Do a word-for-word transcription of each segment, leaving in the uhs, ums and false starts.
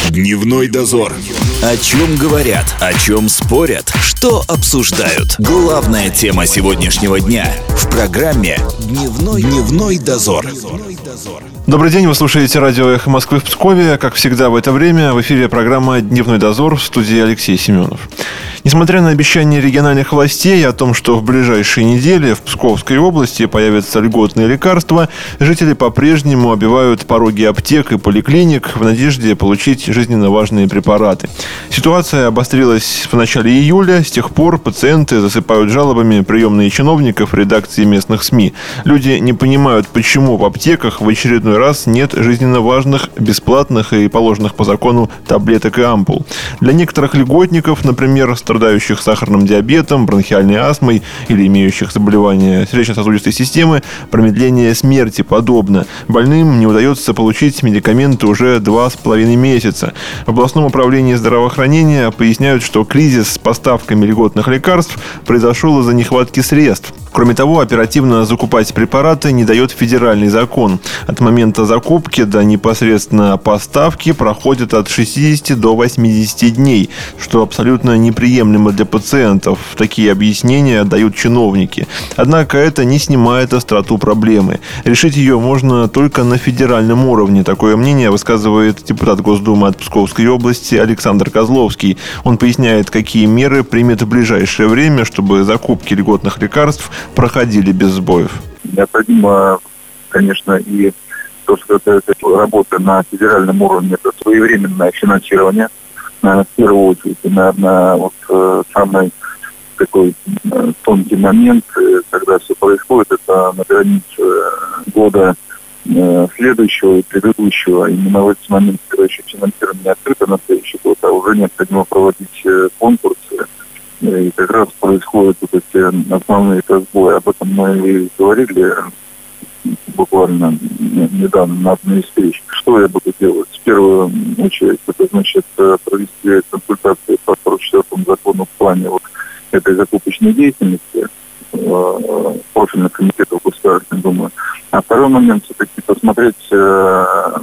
Дневной дозор. О чем говорят, о чем спорят, что обсуждают. Главная тема сегодняшнего дня в программе «Дневной, Дневной дозор». Добрый день, вы слушаете радио «Эхо Москвы» в Пскове. Как всегда в это время в эфире программа «Дневной дозор», в студии Алексей Семенов. Несмотря на обещания региональных властей о том, что в ближайшие недели в Псковской области появятся льготные лекарства, жители по-прежнему обивают пороги аптек и поликлиник в надежде получить жизненно важные препараты. Ситуация обострилась в начале июля. С тех пор пациенты засыпают жалобами приемные чиновников редакции местных СМИ. Люди не понимают, почему в аптеках в очередной раз нет жизненно важных, бесплатных и положенных по закону таблеток и ампул. Для некоторых льготников, например, страдающих сахарным диабетом, бронхиальной астмой или имеющих заболевания сердечно-сосудистой системы, промедление смерти подобно. Больным не удается получить медикаменты уже два с половиной месяца. В областном управлении здравоохранения поясняют, что кризис с поставками льготных лекарств произошел из-за нехватки средств. Кроме того, оперативно закупать препараты не дает федеральный закон. От момента закупки до непосредственно поставки проходит от шестидесяти до восьмидесяти дней, что абсолютно неприемлемо для пациентов. Такие объяснения дают чиновники. Однако это не снимает остроту проблемы. Решить ее можно только на федеральном уровне. Такое мнение высказывает депутат Госдумы от Псковской области Александр Козловский. Он поясняет, какие меры примет в ближайшее время, чтобы закупки льготных лекарств проходили без сбоев. Необходимо, конечно, и то, что это, это работа на федеральном уровне, это своевременное финансирование. Наверное, в первую очередь, наверное, вот э, самый такой э, тонкий момент, э, когда все происходит, это на границе э, года э, следующего и предыдущего. Именно в этот момент, когда еще финансирование не открыто на следующий год, а уже необходимо проводить э, конкурсы. И как раз происходят вот эти основные сбои. Об этом мы и говорили буквально недавно на одной из встреч. Что я буду делать? В первую очередь, это значит провести консультации по сорок четвёртому закону в плане вот этой закупочной деятельности э, профильных комитетов Государственной Думы. А второй момент все-таки посмотреть э,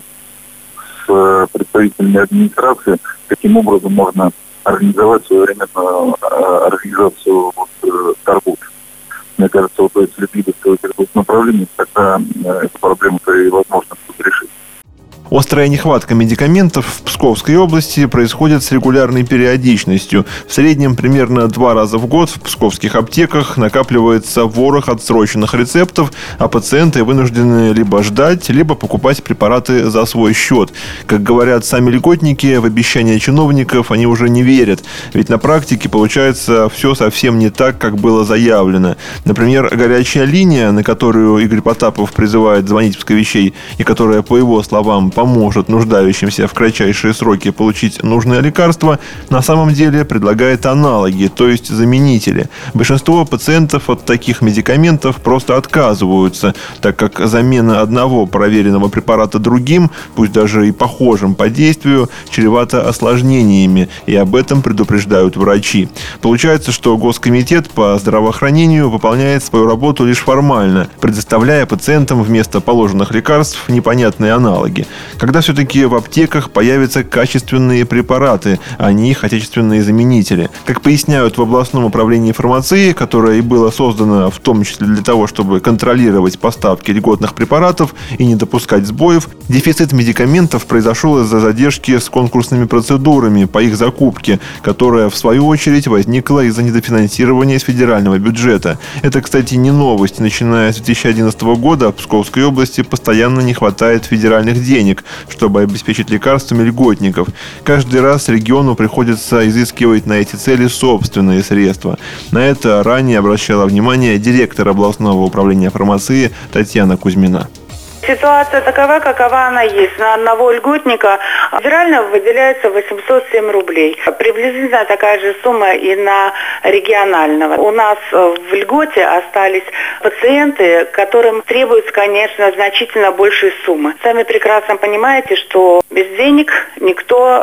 с представителями администрации, каким образом можно организовать своевременную организацию вот, торгов. Мне кажется, вот если двигаться в этом направлении, тогда эту проблему-то и возможно будет решить. Острая нехватка медикаментов в Псковской области происходит с регулярной периодичностью. В среднем примерно два раза в год в псковских аптеках накапливается ворох отсроченных рецептов, а пациенты вынуждены либо ждать, либо покупать препараты за свой счет. Как говорят сами льготники, в обещания чиновников они уже не верят. Ведь на практике получается все совсем не так, как было заявлено. Например, горячая линия, на которую Игорь Потапов призывает звонить псковичей, и которая, по его словам, поможет нуждающимся в кратчайшие сроки получить нужное лекарство, на самом деле предлагает аналоги, то есть заменители. Большинство пациентов от таких медикаментов просто отказываются, так как замена одного проверенного препарата другим, пусть даже и похожим по действию, чревата осложнениями, и об этом предупреждают врачи. Получается, что Госкомитет по здравоохранению выполняет свою работу лишь формально, предоставляя пациентам вместо положенных лекарств непонятные аналоги. Когда все-таки в аптеках появятся качественные препараты, а не их отечественные заменители. Как поясняют в областном управлении фармации, которое и было создано в том числе для того, чтобы контролировать поставки льготных препаратов и не допускать сбоев, дефицит медикаментов произошел из-за задержки с конкурсными процедурами по их закупке, которая в свою очередь возникла из-за недофинансирования из федерального бюджета. Это, кстати, не новость. Начиная с две тысячи одиннадцатого года в Псковской области постоянно не хватает федеральных денег, чтобы обеспечить лекарствами льготников. Каждый раз региону приходится изыскивать на эти цели собственные средства. На это ранее обращала внимание директор областного управления фармации Татьяна Кузьмина. Ситуация такова, какова она есть. На одного льготника федерально выделяется восемьсот семь рублей. Приблизительно такая же сумма и на регионального. У нас в льготе остались пациенты, которым требуется, конечно, значительно большие суммы. Сами прекрасно понимаете, что без денег никто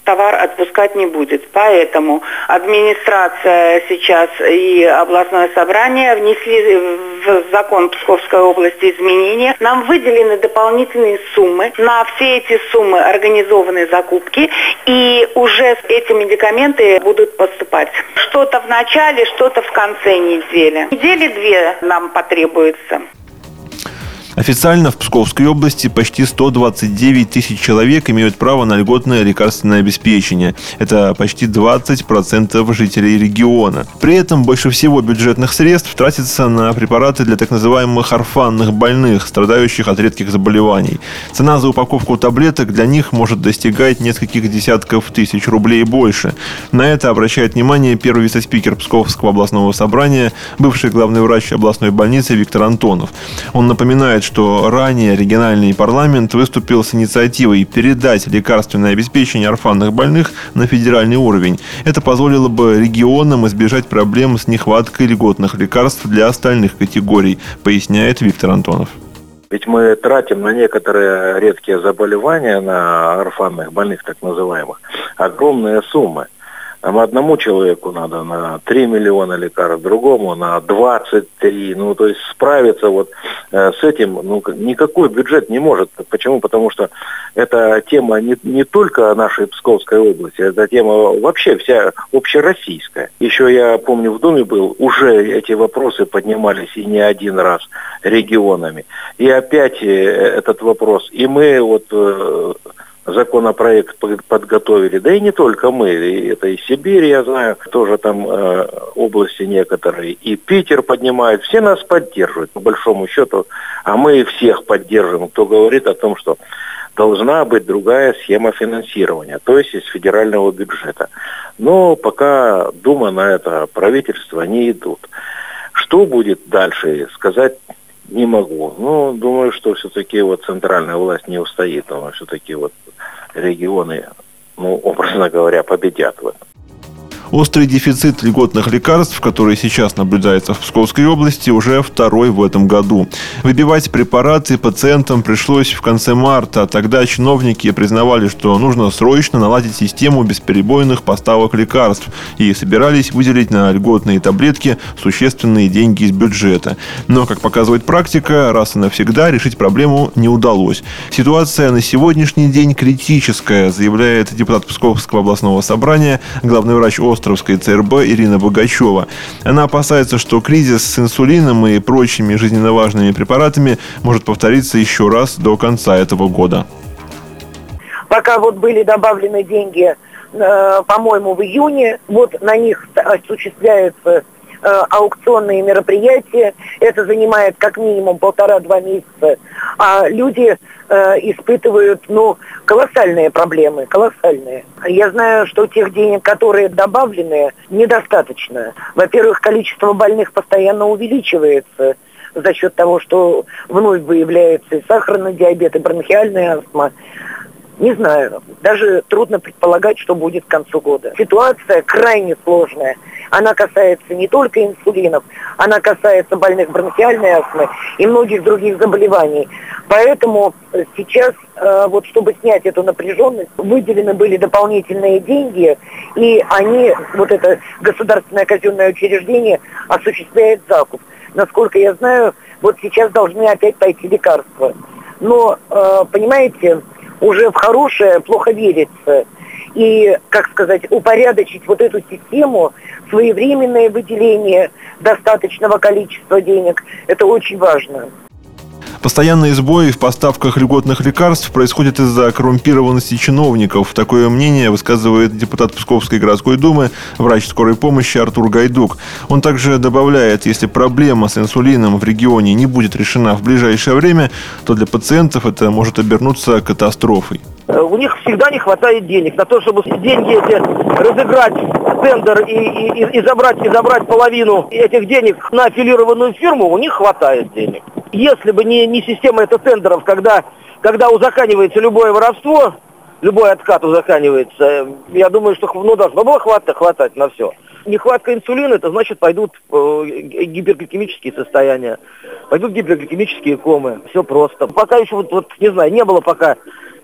товар отпускать не будет. Поэтому администрация сейчас и областное собрание внесли в закон Псковской области изменения. Нам выделены дополнительные суммы. На все эти суммы организованы закупки, и уже эти медикаменты будут поступать. Что-то в начале, что-то в конце недели. Недели две нам потребуется. Официально в Псковской области почти сто двадцать девять тысяч человек имеют право на льготное лекарственное обеспечение. Это почти двадцать процентов жителей региона. При этом больше всего бюджетных средств тратится на препараты для так называемых орфанных больных, страдающих от редких заболеваний. Цена за упаковку таблеток для них может достигать нескольких десятков тысяч рублей больше. На это обращает внимание первый вице-спикер Псковского областного собрания, бывший главный врач областной больницы Виктор Антонов. Он напоминает, что ранее региональный парламент выступил с инициативой передать лекарственное обеспечение орфанных больных на федеральный уровень. Это позволило бы регионам избежать проблем с нехваткой льготных лекарств для остальных категорий, поясняет Виктор Антонов. Ведь мы тратим на некоторые редкие заболевания, на орфанных больных так называемых, огромные суммы. Нам одному человеку надо на три миллиона лекарств, другому на двадцать три. Ну, то есть справиться вот э, с этим, ну, никакой бюджет не может. Почему? Потому что эта тема не, не только нашей Псковской области, это тема вообще вся общероссийская. Еще я помню, в Думе был, уже эти вопросы поднимались и не один раз регионами. И опять этот вопрос. И мы вот... Э, законопроект подготовили, да и не только мы, это и Сибирь, я знаю, тоже там э, области некоторые, и Питер поднимают, все нас поддерживают, по большому счету, а мы всех поддерживаем, кто говорит о том, что должна быть другая схема финансирования, то есть из федерального бюджета. Но пока Дума на это, правительство не идут. Что будет дальше, сказать не могу. Но думаю, что все-таки вот центральная власть не устоит, но все-таки вот регионы, ну, образно говоря, победят в этом. Острый дефицит льготных лекарств, который сейчас наблюдается в Псковской области, уже второй в этом году. Выбивать препараты пациентам пришлось в конце марта. Тогда чиновники признавали, что нужно срочно наладить систему бесперебойных поставок лекарств и собирались выделить на льготные таблетки существенные деньги из бюджета. Но, как показывает практика, раз и навсегда решить проблему не удалось. Ситуация на сегодняшний день критическая, заявляет депутат Псковского областного собрания, главный врач Островской ЦРБ Ирина Богачева. Она опасается, что кризис с инсулином и прочими жизненно важными препаратами может повториться еще раз до конца этого года. Пока вот были добавлены деньги, э, по-моему, в июне, вот на них осуществляются э, аукционные мероприятия. Это занимает как минимум полтора-два месяца. А люди э, испытывают, ну, колоссальные проблемы, колоссальные. Я знаю, что тех денег, которые добавлены, недостаточно. Во-первых, количество больных постоянно увеличивается за счет того, что вновь выявляется и сахарный диабет, и бронхиальная астма. Не знаю, даже трудно предполагать, что будет к концу года. Ситуация крайне сложная. Она касается не только инсулинов, она касается больных бронхиальной астмы и многих других заболеваний. Поэтому сейчас, вот чтобы снять эту напряженность, выделены были дополнительные деньги, и они, вот это государственное казенное учреждение, осуществляет закуп. Насколько я знаю, вот сейчас должны опять пойти лекарства. Но, понимаете, уже в хорошее плохо верится. И, как сказать, упорядочить вот эту систему, своевременное выделение достаточного количества денег, это очень важно. Постоянные сбои в поставках льготных лекарств происходят из-за коррумпированности чиновников. Такое мнение высказывает депутат Псковской городской думы, врач скорой помощи Артур Гайдук. Он также добавляет, если проблема с инсулином в регионе не будет решена в ближайшее время, то для пациентов это может обернуться катастрофой. У них всегда не хватает денег на то, чтобы деньги эти разыграть тендер и, и, и, забрать, и забрать половину этих денег на аффилированную фирму, у них хватает денег. Если бы не, не система эта тендеров, когда, когда узаканивается любое воровство, любой откат узаканивается, я думаю, что ну, должно было хватать, хватать на все. Нехватка инсулина, это значит пойдут э, гипергликемические состояния, пойдут гипергликемические комы. Все просто. Пока еще, вот, вот не знаю, не было пока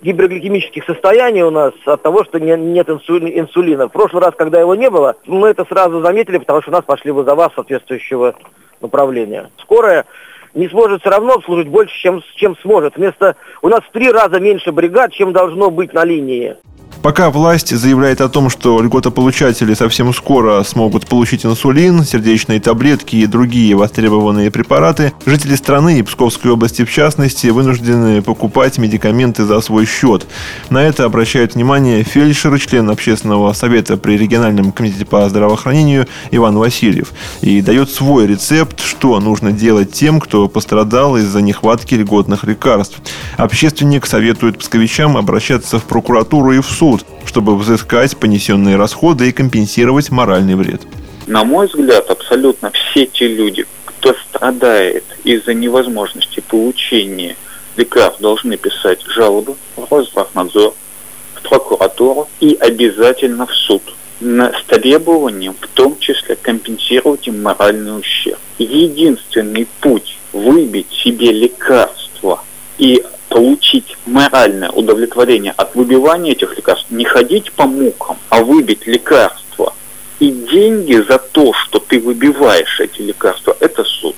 гипергликемических состояний у нас от того, что не, нет инсули, инсулина. В прошлый раз, когда его не было, мы это сразу заметили, потому что у нас пошли вызова соответствующего направления. Скорая не сможет все равно обслужить больше, чем, чем сможет. Вместо у нас в три раза меньше бригад, чем должно быть на линии. Пока власть заявляет о том, что льготополучатели совсем скоро смогут получить инсулин, сердечные таблетки и другие востребованные препараты, жители страны и Псковской области в частности вынуждены покупать медикаменты за свой счет. На это обращает внимание фельдшер, член общественного совета при региональном комитете по здравоохранению Иван Васильев, и дает свой рецепт, что нужно делать тем, кто пострадал из-за нехватки льготных лекарств. Общественник советует псковичам обращаться в прокуратуру и в суд, чтобы взыскать понесенные расходы и компенсировать моральный вред. На мой взгляд, абсолютно все те люди, кто страдает из-за невозможности получения лекарств, должны писать жалобы в Росздравнадзор, в прокуратуру и обязательно в суд с требованием, в том числе, компенсировать им моральный ущерб. Единственный путь выбить себе лекарства и получить моральное удовлетворение от выбивания этих лекарств, не ходить по мукам, а выбить лекарства. И деньги за то, что ты выбиваешь эти лекарства, это суд.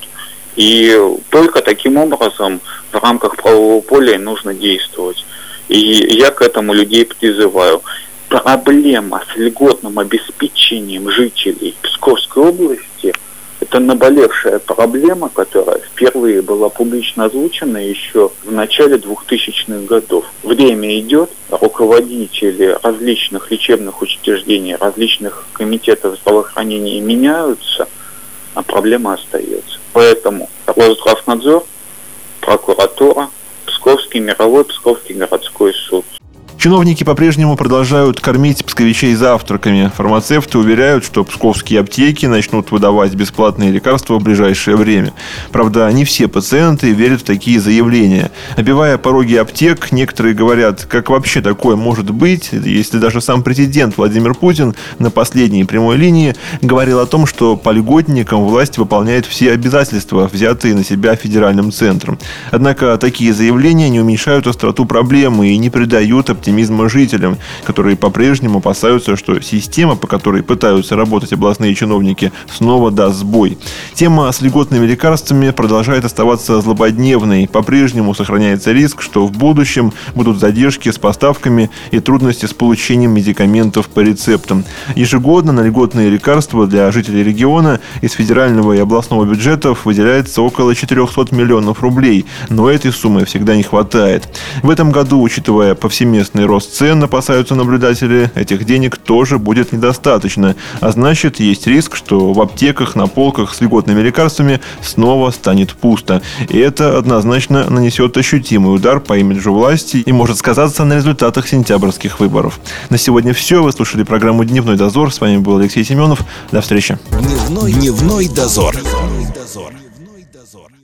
И только таким образом в рамках правового поля нужно действовать. И я к этому людей призываю. Проблема с льготным обеспечением жителей Псковской области – это наболевшая проблема, которая впервые была публично озвучена еще в начале двухтысячных годов. Время идет, руководители различных лечебных учреждений, различных комитетов здравоохранения меняются, а проблема остается. Поэтому Росздравнадзор, прокуратура, Псковский мировой, Псковский городской суд. Чиновники по-прежнему продолжают кормить псковичей завтраками. Фармацевты уверяют, что псковские аптеки начнут выдавать бесплатные лекарства в ближайшее время. Правда, не все пациенты верят в такие заявления. Обивая пороги аптек, некоторые говорят, как вообще такое может быть, если даже сам президент Владимир Путин на последней прямой линии говорил о том, что по льготникам власть выполняет все обязательства, взятые на себя федеральным центром. Однако такие заявления не уменьшают остроту проблемы и не придают оптимизма оптимизма жителям, которые по-прежнему опасаются, что система, по которой пытаются работать областные чиновники, снова даст сбой. Тема с льготными лекарствами продолжает оставаться злободневной. По-прежнему сохраняется риск, что в будущем будут задержки с поставками и трудности с получением медикаментов по рецептам. Ежегодно на льготные лекарства для жителей региона из федерального и областного бюджетов выделяется около четыреста миллионов рублей, но этой суммы всегда не хватает. В этом году, учитывая повсеместный рост цен, опасаются наблюдатели, этих денег тоже будет недостаточно. А значит, есть риск, что в аптеках на полках с льготными лекарствами снова станет пусто. И это однозначно нанесет ощутимый удар по имиджу власти и может сказаться на результатах сентябрьских выборов. На сегодня все. Вы слушали программу «Дневной дозор». С вами был Алексей Семенов. До встречи. Дневной, Дневной дозор. Дневной дозор.